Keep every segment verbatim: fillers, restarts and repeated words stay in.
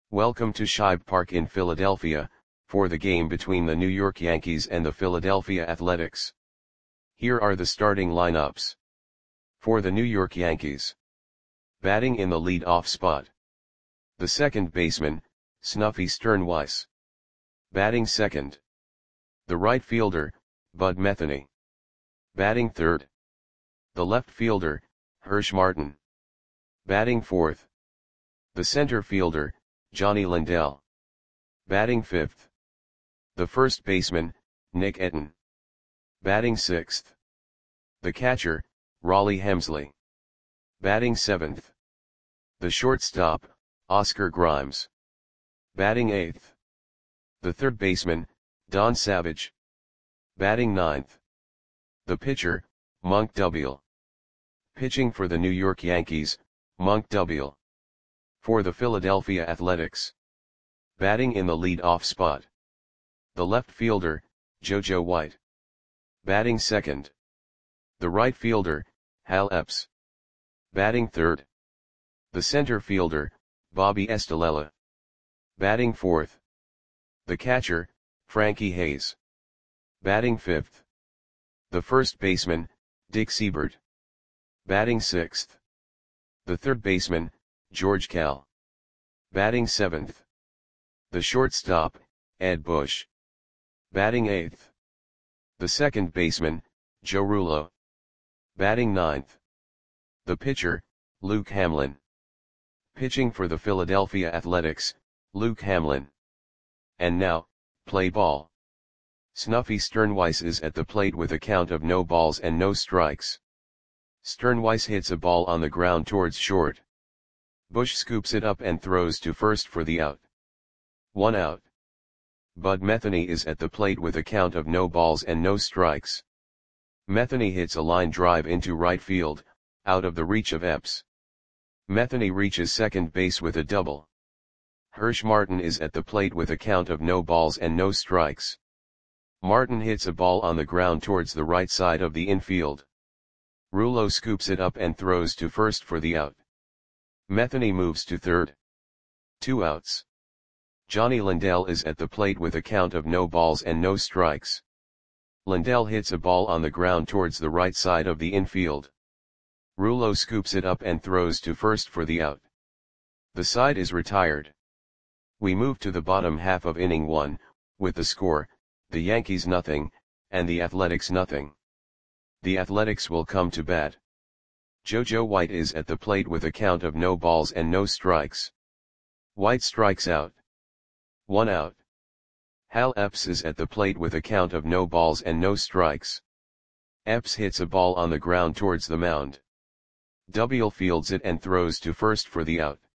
Welcome to Shibe Park in Philadelphia, for the game between the New York Yankees and the Philadelphia Athletics. Here are the starting lineups. For the New York Yankees. Batting in the lead-off spot. The second baseman, Snuffy Sternweiss. Batting second. The right fielder, Bud Metheny. Batting third. The left fielder, Hirsch Martin. Batting fourth. The center fielder, Johnny Lindell. Batting fifth. The first baseman, Nick Etten. Batting sixth. The catcher, Rollie Hemsley. Batting seventh. The shortstop, Oscar Grimes. Batting eighth. The third baseman, Don Savage. Batting ninth. The pitcher, Monk Dubiel. Pitching for the New York Yankees, Monk Dubiel. For the Philadelphia Athletics. Batting in the lead-off spot. The left fielder, JoJo White. Batting second. The right fielder, Hal Epps. Batting third. The center fielder, Bobby Estalella. Batting fourth. The catcher, Frankie Hayes. Batting fifth. The first baseman, Dick Siebert. Batting sixth. The third baseman, George Kell. Batting seventh. The shortstop, Ed Bush. Batting eighth. The second baseman, Joe Rullo. Batting ninth. The pitcher, Luke Hamlin. Pitching for the Philadelphia Athletics, Luke Hamlin. And now, play ball. Snuffy Sternweiss is at the plate with a count of no balls and no strikes. Sternweiss hits a ball on the ground towards short. Bush scoops it up and throws to first for the out. One out. Bud Metheny is at the plate with a count of no balls and no strikes. Metheny hits a line drive into right field, out of the reach of Epps. Metheny reaches second base with a double. Hirsch Martin is at the plate with a count of no balls and no strikes. Martin hits a ball on the ground towards the right side of the infield. Rullo scoops it up and throws to first for the out. Metheny moves to third. Two outs. Johnny Lindell is at the plate with a count of no balls and no strikes. Lindell hits a ball on the ground towards the right side of the infield. Rullo scoops it up and throws to first for the out. The side is retired. We move to the bottom half of inning one, with the score, the Yankees nothing, and the Athletics nothing. The Athletics will come to bat. JoJo White is at the plate with a count of no balls and no strikes. White strikes out. One out. Hal Epps is at the plate with a count of no balls and no strikes. Epps hits a ball on the ground towards the mound. Dubiel fields it and throws to first for the out.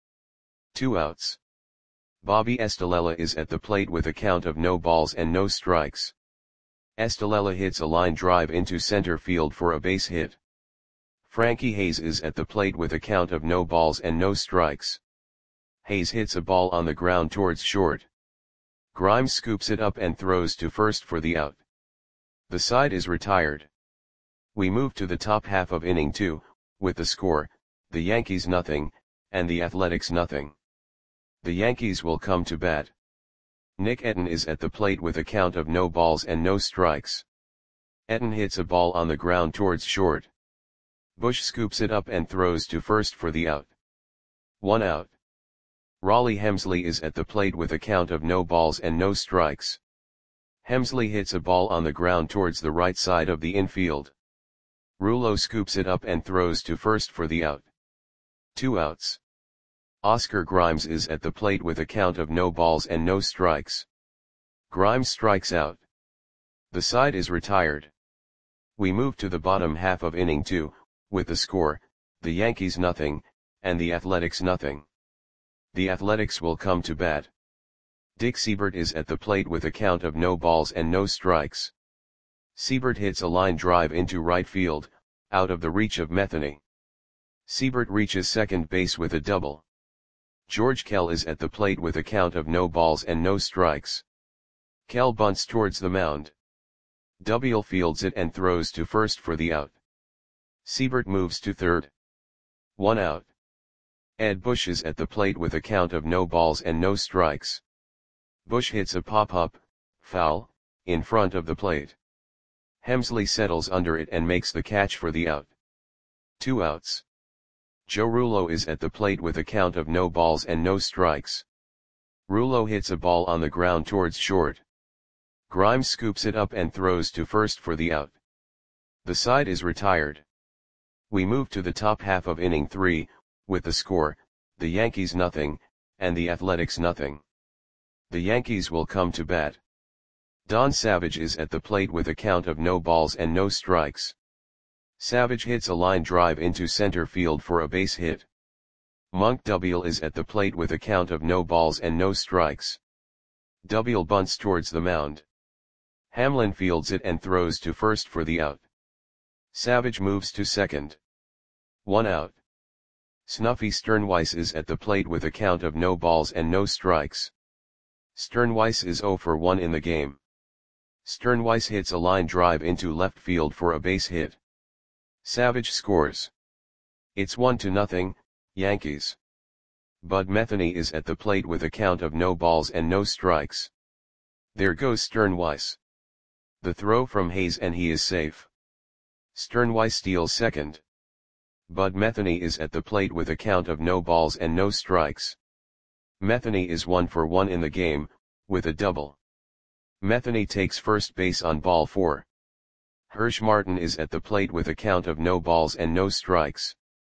Two outs. Bobby Estalella is at the plate with a count of no balls and no strikes. Estalella hits a line drive into center field for a base hit. Frankie Hayes is at the plate with a count of no balls and no strikes. Hayes hits a ball on the ground towards short. Grimes scoops it up and throws to first for the out. The side is retired. We move to the top half of inning two, with the score, the Yankees nothing, and the Athletics nothing. The Yankees will come to bat. Nick Etten is at the plate with a count of no balls and no strikes. Etten hits a ball on the ground towards short. Bush scoops it up and throws to first for the out. One out. Rollie Hemsley is at the plate with a count of no balls and no strikes. Hemsley hits a ball on the ground towards the right side of the infield. Rullo scoops it up and throws to first for the out. Two outs. Oscar Grimes is at the plate with a count of no balls and no strikes. Grimes strikes out. The side is retired. We move to the bottom half of inning two, with the score, the Yankees nothing, and the Athletics nothing. The Athletics will come to bat. Dick Siebert is at the plate with a count of no balls and no strikes. Siebert hits a line drive into right field, out of the reach of Metheny. Siebert reaches second base with a double. George Kell is at the plate with a count of no balls and no strikes. Kell bunts towards the mound. Dubiel fields it and throws to first for the out. Siebert moves to third. One out. Ed Bush is at the plate with a count of no balls and no strikes. Bush hits a pop-up, foul, in front of the plate. Hemsley settles under it and makes the catch for the out. Two outs. Joe Rullo is at the plate with a count of no balls and no strikes. Rullo hits a ball on the ground towards short. Grimes scoops it up and throws to first for the out. The side is retired. We move to the top half of inning three, with the score, the Yankees nothing, and the Athletics nothing. The Yankees will come to bat. Don Savage is at the plate with a count of no balls and no strikes. Savage hits a line drive into center field for a base hit. Monk Double is at the plate with a count of no balls and no strikes. Double bunts towards the mound. Hamlin fields it and throws to first for the out. Savage moves to second. One out. Snuffy Sternweiss is at the plate with a count of no balls and no strikes. Sternweiss is zero for one in the game. Sternweiss hits a line drive into left field for a base hit. Savage scores. It's one to nothing, Yankees. Bud Metheny is at the plate with a count of no balls and no strikes. There goes Sternweiss. The throw from Hayes and he is safe. Sternweiss steals second. Bud Metheny is at the plate with a count of no balls and no strikes. Metheny is one for one in the game, with a double. Metheny takes first base on ball four. Hirsch Martin is at the plate with a count of no balls and no strikes.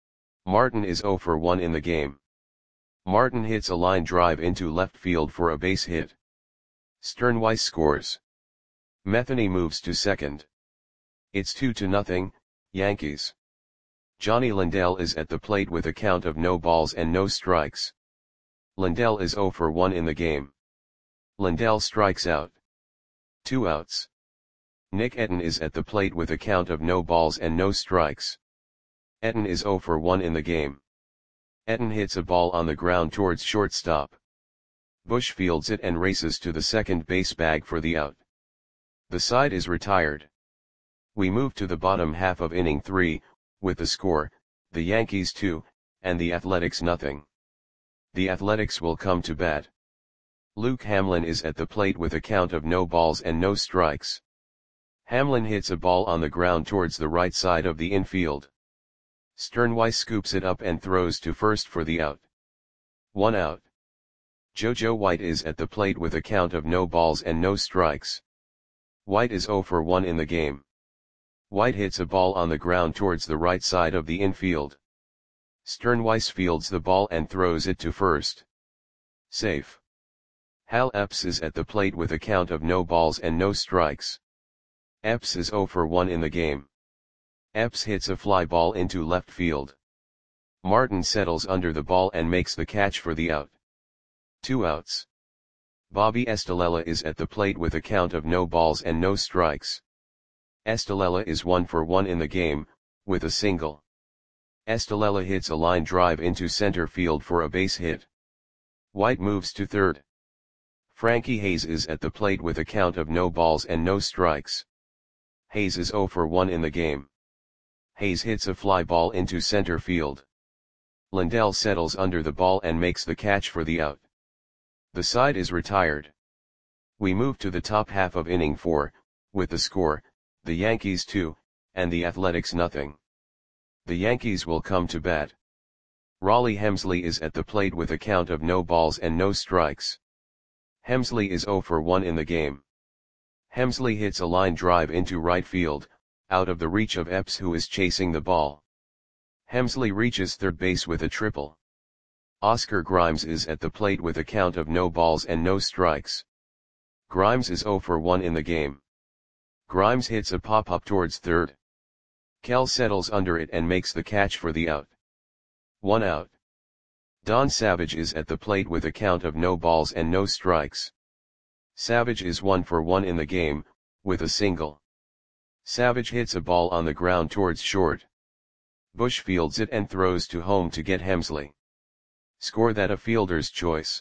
Martin is zero for one in the game. Martin hits a line drive into left field for a base hit. Sternweiss scores. Metheny moves to second. It's two to nothing, Yankees. Johnny Lindell is at the plate with a count of no balls and no strikes. Lindell is zero for one in the game. Lindell strikes out. Two outs. Nick Etten is at the plate with a count of no balls and no strikes. Etten is zero for one in the game. Etten hits a ball on the ground towards shortstop. Bush fields it and races to the second base bag for the out. The side is retired. We move to the bottom half of inning three, with the score, the Yankees two, and the Athletics nothing. The Athletics will come to bat. Luke Hamlin is at the plate with a count of no balls and no strikes. Hamlin hits a ball on the ground towards the right side of the infield. Sternweiss scoops it up and throws to first for the out. One out. JoJo White is at the plate with a count of no balls and no strikes. White is zero for one in the game. White hits a ball on the ground towards the right side of the infield. Sternweiss fields the ball and throws it to first. Safe. Hal Epps is at the plate with a count of no balls and no strikes. Epps is zero for one in the game. Epps hits a fly ball into left field. Martin settles under the ball and makes the catch for the out. Two outs. Bobby Estalella is at the plate with a count of no balls and no strikes. Estalella is one for one in the game, with a single. Estalella hits a line drive into center field for a base hit. White moves to third. Frankie Hayes is at the plate with a count of no balls and no strikes. Hayes is zero for one in the game. Hayes hits a fly ball into center field. Lindell settles under the ball and makes the catch for the out. The side is retired. We move to the top half of inning four, with the score, the Yankees two, and the Athletics nothing. The Yankees will come to bat. Raleigh Hemsley is at the plate with a count of no balls and no strikes. Hemsley is zero for one in the game. Hemsley hits a line drive into right field, out of the reach of Epps who is chasing the ball. Hemsley reaches third base with a triple. Oscar Grimes is at the plate with a count of no balls and no strikes. Grimes is zero for one in the game. Grimes hits a pop-up towards third. Kell settles under it and makes the catch for the out. One out. Don Savage is at the plate with a count of no balls and no strikes. Savage is one for one in the game, with a single. Savage hits a ball on the ground towards short. Bush fields it and throws to home to get Hemsley. Score that a fielder's choice.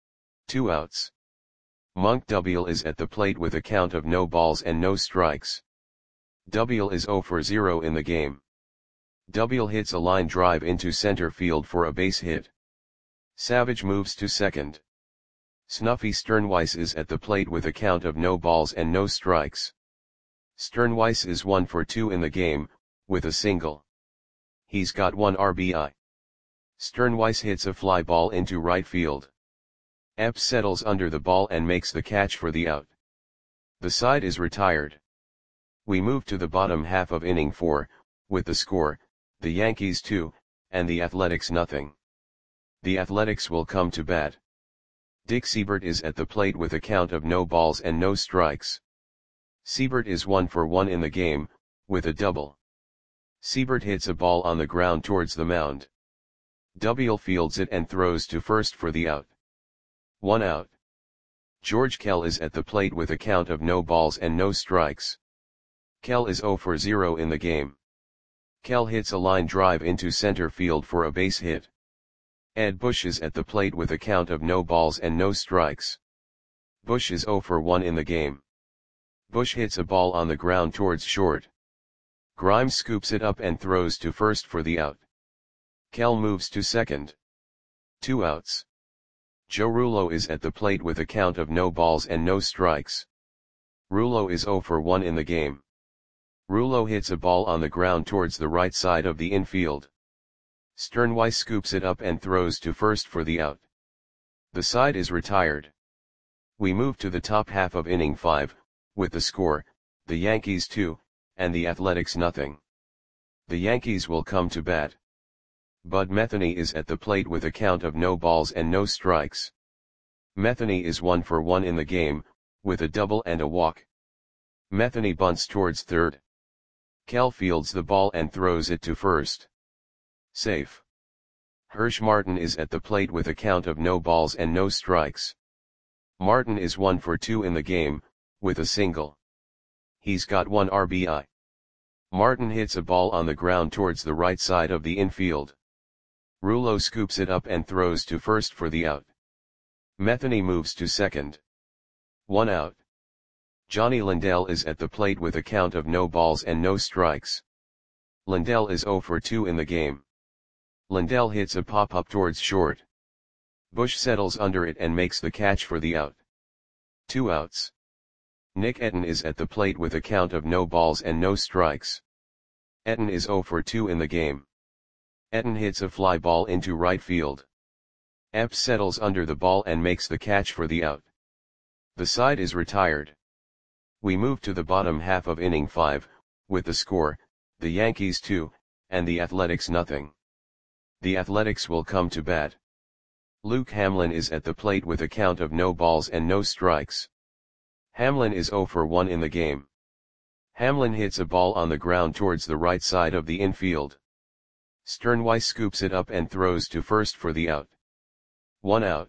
Two outs. Monk Double is at the plate with a count of no balls and no strikes. Double is zero for zero in the game. Double hits a line drive into center field for a base hit. Savage moves to second. Snuffy Sternweiss is at the plate with a count of no balls and no strikes. Sternweiss is one for two in the game, with a single. He's got one R B I. Sternweiss hits a fly ball into right field. Epps settles under the ball and makes the catch for the out. The side is retired. We move to the bottom half of inning four, with the score, the Yankees two, and the Athletics nothing. The Athletics will come to bat. Dick Seibert is at the plate with a count of no balls and no strikes. Seibert is one for one in the game, with a double. Seibert hits a ball on the ground towards the mound. Dobiel fields it and throws to first for the out. One out. George Kell is at the plate with a count of no balls and no strikes. Kell is zero for zero in the game. Kell hits a line drive into center field for a base hit. Ed Bush is at the plate with a count of no balls and no strikes. Bush is zero for one in the game. Bush hits a ball on the ground towards short. Grimes scoops it up and throws to first for the out. Kell moves to second. Two outs. Joe Rullo is at the plate with a count of no balls and no strikes. Rullo is zero for one in the game. Rullo hits a ball on the ground towards the right side of the infield. Sternweiss scoops it up and throws to first for the out. The side is retired. We move to the top half of inning five, with the score, the Yankees two, and the Athletics nothing. The Yankees will come to bat. Bud Metheny is at the plate with a count of no balls and no strikes. Metheny is one for one in the game, with a double and a walk. Metheny bunts towards third. Kell fields the ball and throws it to first. Safe. Hirsch Martin is at the plate with a count of no balls and no strikes. Martin is one for two in the game, with a single. He's got one R B I. Martin hits a ball on the ground towards the right side of the infield. Rullo scoops it up and throws to first for the out. Metheny moves to second. One out. Johnny Lindell is at the plate with a count of no balls and no strikes. Lindell is zero for two in the game. Lindell hits a pop-up towards short. Bush settles under it and makes the catch for the out. Two outs. Nick Etten is at the plate with a count of no balls and no strikes. Etten is zero for two in the game. Etten hits a fly ball into right field. Epps settles under the ball and makes the catch for the out. The side is retired. We move to the bottom half of inning five, with the score, the Yankees two, and the Athletics nothing. The Athletics will come to bat. Luke Hamlin is at the plate with a count of no balls and no strikes. Hamlin is zero for one in the game. Hamlin hits a ball on the ground towards the right side of the infield. Sternweiss scoops it up and throws to first for the out. One out.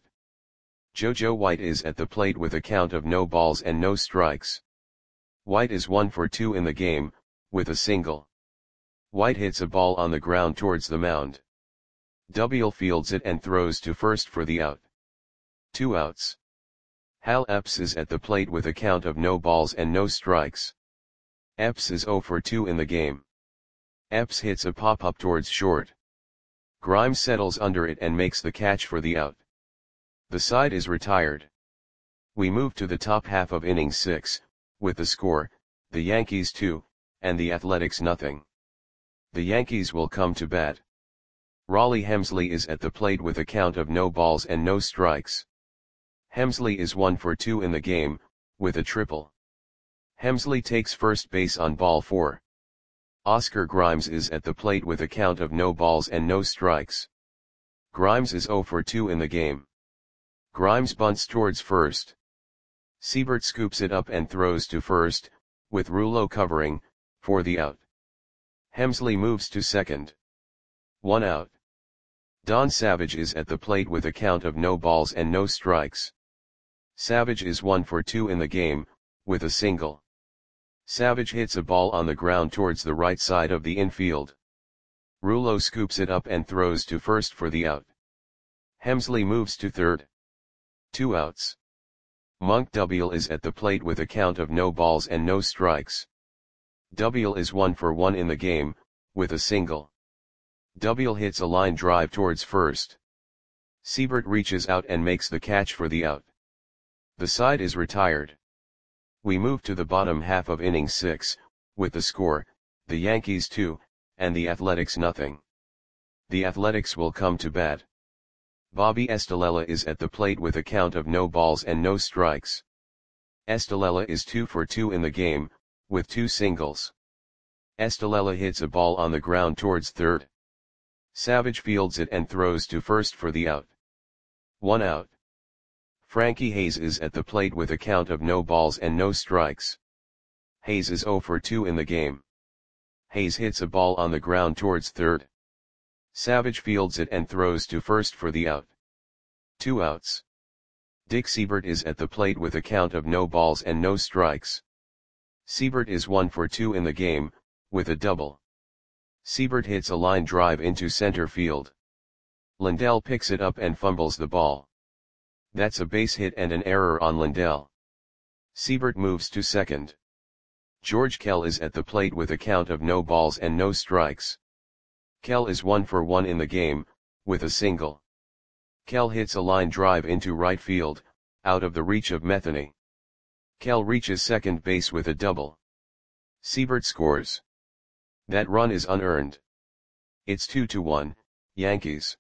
JoJo White is at the plate with a count of no balls and no strikes. White is one for two in the game, with a single. White hits a ball on the ground towards the mound. Dobiel fields it and throws to first for the out. Two outs. Hal Epps is at the plate with a count of no balls and no strikes. Epps is zero for two in the game. Epps hits a pop-up towards short. Grimes settles under it and makes the catch for the out. The side is retired. We move to the top half of inning six, with the score, the Yankees two, and the Athletics nothing. The Yankees will come to bat. Raleigh Hemsley is at the plate with a count of no balls and no strikes. Hemsley is one for two in the game, with a triple. Hemsley takes first base on ball four. Oscar Grimes is at the plate with a count of no balls and no strikes. Grimes is zero for two in the game. Grimes bunts towards first. Seibert scoops it up and throws to first, with Rullo covering, for the out. Hemsley moves to second. One out. Don Savage is at the plate with a count of no balls and no strikes. Savage is one for two in the game, with a single. Savage hits a ball on the ground towards the right side of the infield. Rullo scoops it up and throws to first for the out. Hemsley moves to third. Two outs. Monk Dobiel is at the plate with a count of no balls and no strikes. Dobiel is one for one in the game, with a single. Dobiel hits a line drive towards first. Siebert reaches out and makes the catch for the out. The side is retired. We move to the bottom half of inning six, with the score, the Yankees two, and the Athletics nothing. The Athletics will come to bat. Bobby Estalella is at the plate with a count of no balls and no strikes. Estalella is two for two in the game, with two singles. Estalella hits a ball on the ground towards third. Savage fields it and throws to first for the out. One out. Frankie Hayes is at the plate with a count of no balls and no strikes. Hayes is zero for two in the game. Hayes hits a ball on the ground towards third. Savage fields it and throws to first for the out. Two outs. Dick Siebert is at the plate with a count of no balls and no strikes. Siebert is one for two in the game, with a double. Siebert hits a line drive into center field. Lindell picks it up and fumbles the ball. That's a base hit and an error on Lindell. Siebert moves to second. George Kell is at the plate with a count of no balls and no strikes. Kell is one for one in the game, with a single. Kell hits a line drive into right field, out of the reach of Metheny. Kell reaches second base with a double. Siebert scores. That run is unearned. It's two to one, Yankees.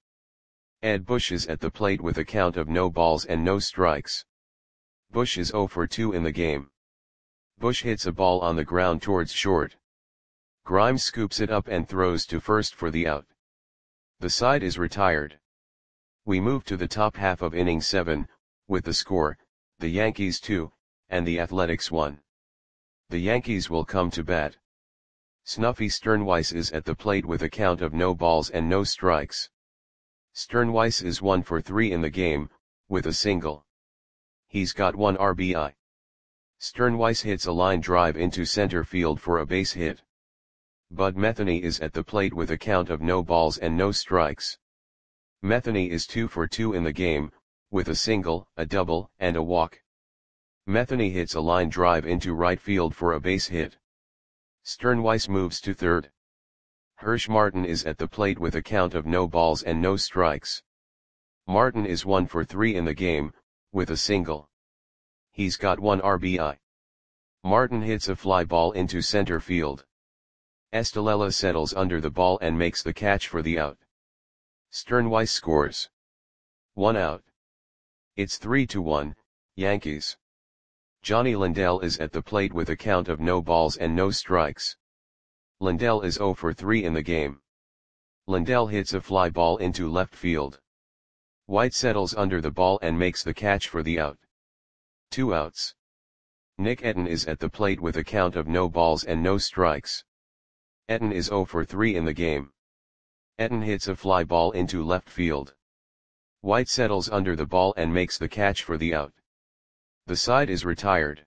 Ed Bush is at the plate with a count of no balls and no strikes. Bush is zero for two in the game. Bush hits a ball on the ground towards short. Grimes scoops it up and throws to first for the out. The side is retired. We move to the top half of inning seven, with the score, the Yankees two, and the Athletics one. The Yankees will come to bat. Snuffy Sternweiss is at the plate with a count of no balls and no strikes. Sternweiss is one for three in the game, with a single. He's got one R B I. Sternweiss hits a line drive into center field for a base hit. Bud Metheny is at the plate with a count of no balls and no strikes. Metheny is two for two in the game, with a single, a double, and a walk. Metheny hits a line drive into right field for a base hit. Sternweiss moves to third. Hirsch Martin is at the plate with a count of no balls and no strikes. Martin is one for three in the game, with a single. He's got one R B I. Martin hits a fly ball into center field. Estalella settles under the ball and makes the catch for the out. Sternweiss scores. One out. It's three to one, Yankees. Johnny Lindell is at the plate with a count of no balls and no strikes. Lindell is zero for three in the game. Lindell hits a fly ball into left field. White settles under the ball and makes the catch for the out. Two outs. Nick Etten is at the plate with a count of no balls and no strikes. Etten is zero for three in the game. Etten hits a fly ball into left field. White settles under the ball and makes the catch for the out. The side is retired.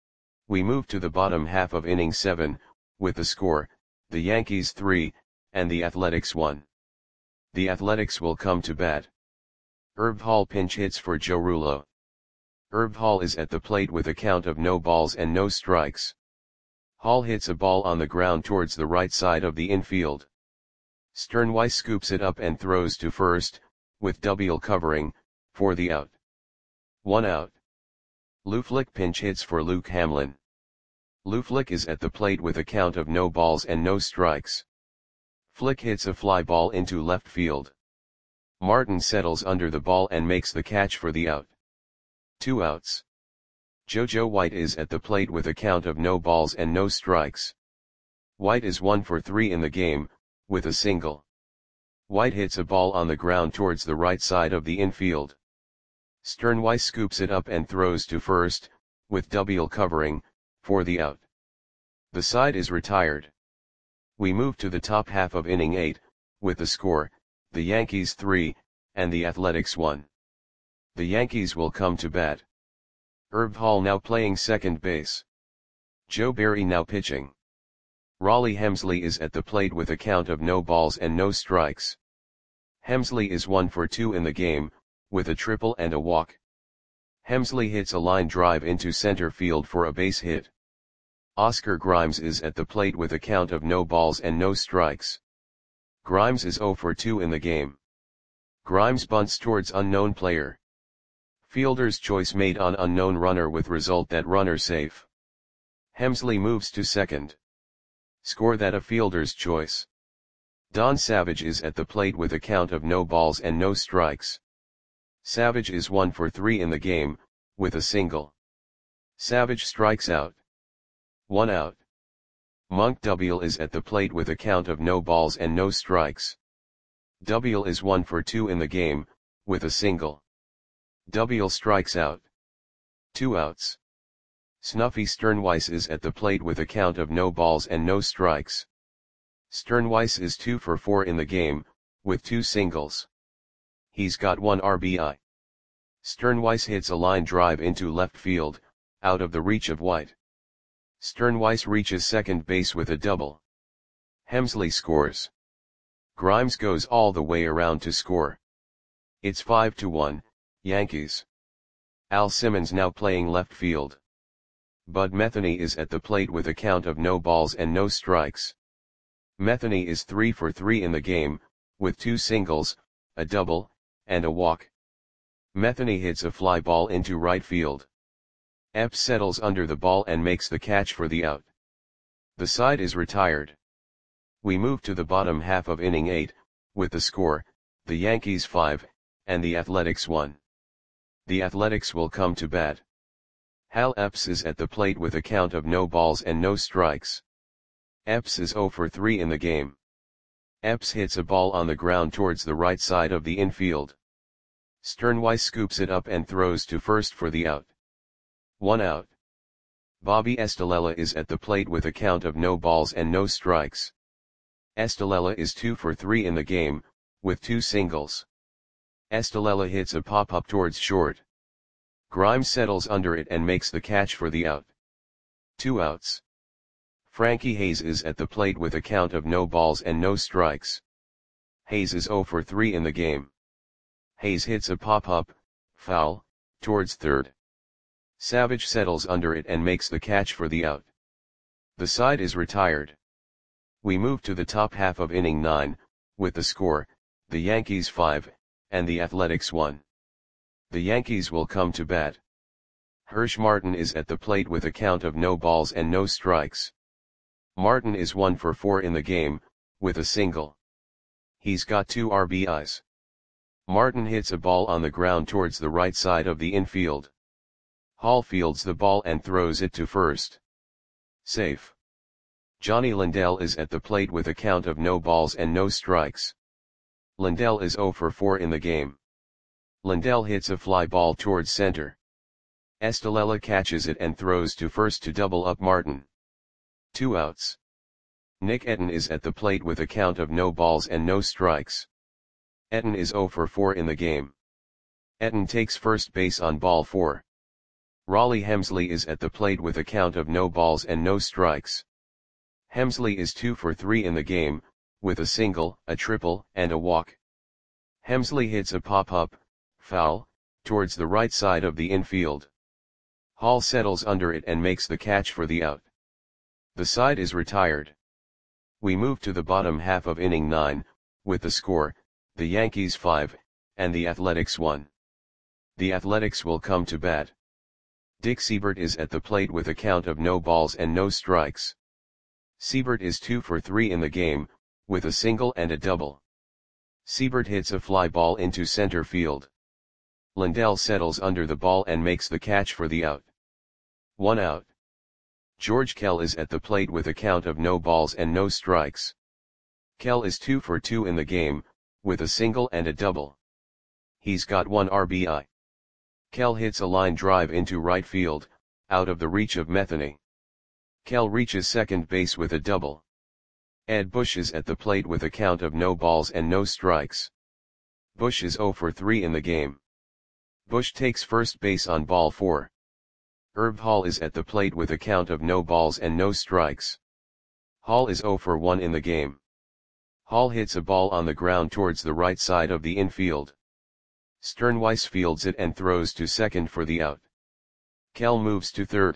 We move to the bottom half of inning seven, with the score, the Yankees three, and the Athletics one. The Athletics will come to bat. Herb Hall pinch hits for Joe Rullo. Herb Hall is at the plate with a count of no balls and no strikes. Hall hits a ball on the ground towards the right side of the infield. Sternweiss scoops it up and throws to first, with Double covering, for the out. One out. Lou Flick pinch hits for Luke Hamlin. Lou Flick is at the plate with a count of no balls and no strikes. Flick hits a fly ball into left field. Martin settles under the ball and makes the catch for the out. Two outs. JoJo White is at the plate with a count of no balls and no strikes. White is one for three in the game, with a single. White hits a ball on the ground towards the right side of the infield. Sternweiss scoops it up and throws to first, with Double covering, for the out. The side is retired. We move to the top half of inning eight, with the score, the Yankees three, and the Athletics one. The Yankees will come to bat. Herb Hall now playing second base. Joe Barry now pitching. Raleigh Hemsley is at the plate with a count of no balls and no strikes. Hemsley is one for two in the game, with a triple and a walk. Hemsley hits a line drive into center field for a base hit. Oscar Grimes is at the plate with a count of no balls and no strikes. Grimes is zero for two in the game. Grimes bunts towards unknown player. Fielder's choice made on unknown runner with result that runner safe. Hemsley moves to second. Score that a fielder's choice. Don Savage is at the plate with a count of no balls and no strikes. Savage is one for three in the game, with a single. Savage strikes out. One out. Monk W is at the plate with a count of no balls and no strikes. W is one for two in the game, with a single. W strikes out. Two outs. Snuffy Sternweiss is at the plate with a count of no balls and no strikes. Sternweiss is two for four in the game, with two singles. He's got one R B I. Sternweiss hits a line drive into left field, out of the reach of White. Sternweiss reaches second base with a double. Hemsley scores. Grimes goes all the way around to score. It's five to one, Yankees. Al Simmons now playing left field. Bud Metheny is at the plate with a count of no balls and no strikes. Metheny is three for three in the game, with two singles, a double, and a walk. Metheny hits a fly ball into right field. Epps settles under the ball and makes the catch for the out. The side is retired. We move to the bottom half of inning eight, with the score, the Yankees five, and the Athletics one. The Athletics will come to bat. Hal Epps is at the plate with a count of no balls and no strikes. Epps is zero for three in the game. Epps hits a ball on the ground towards the right side of the infield. Sternweiss scoops it up and throws to first for the out. One out. Bobby Estalella is at the plate with a count of no balls and no strikes. Estalella is two for three in the game, with two singles. Estalella hits a pop-up towards short. Grimes settles under it and makes the catch for the out. Two outs. Frankie Hayes is at the plate with a count of no balls and no strikes. Hayes is zero for three in the game. Hayes hits a pop-up, foul, towards third. Savage settles under it and makes the catch for the out. The side is retired. We move to the top half of inning nine, with the score, the Yankees five, and the Athletics one. The Yankees will come to bat. Hirsch Martin is at the plate with a count of no balls and no strikes. Martin is one for four in the game, with a single. He's got two R B Is. Martin hits a ball on the ground towards the right side of the infield. Hall fields the ball and throws it to first. Safe. Johnny Lindell is at the plate with a count of no balls and no strikes. Lindell is zero for four in the game. Lindell hits a fly ball towards center. Estalella catches it and throws to first to double up Martin. Two outs. Nick Etten is at the plate with a count of no balls and no strikes. Etten is zero for four in the game. Etten takes first base on ball four. Raleigh Hemsley is at the plate with a count of no balls and no strikes. Hemsley is two for three in the game, with a single, a triple, and a walk. Hemsley hits a pop-up, foul, towards the right side of the infield. Hall settles under it and makes the catch for the out. The side is retired. We move to the bottom half of inning nine, with the score, the Yankees five, and the Athletics one. The Athletics will come to bat. Dick Siebert is at the plate with a count of no balls and no strikes. Siebert is two for three in the game, with a single and a double. Siebert hits a fly ball into center field. Lindell settles under the ball and makes the catch for the out. One out. George Kell is at the plate with a count of no balls and no strikes. Kell is two for two in the game, with a single and a double. He's got one R B I. Kell hits a line drive into right field, out of the reach of Metheny. Kell reaches second base with a double. Ed Bush is at the plate with a count of no balls and no strikes. Bush is zero for three in the game. Bush takes first base on ball four. Herb Hall is at the plate with a count of no balls and no strikes. Hall is zero for one in the game. Hall hits a ball on the ground towards the right side of the infield. Sternweiss fields it and throws to second for the out. Kell moves to third.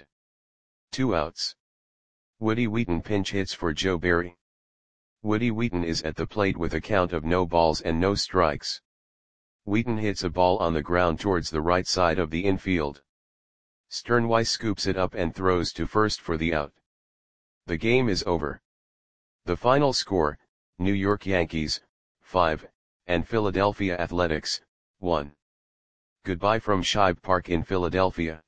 Two outs. Woody Wheaton pinch hits for Joe Barry. Woody Wheaton is at the plate with a count of no balls and no strikes. Wheaton hits a ball on the ground towards the right side of the infield. Sternweiss scoops it up and throws to first for the out. The game is over. The final score, New York Yankees, five, and Philadelphia Athletics, one. Goodbye from Shibe Park in Philadelphia.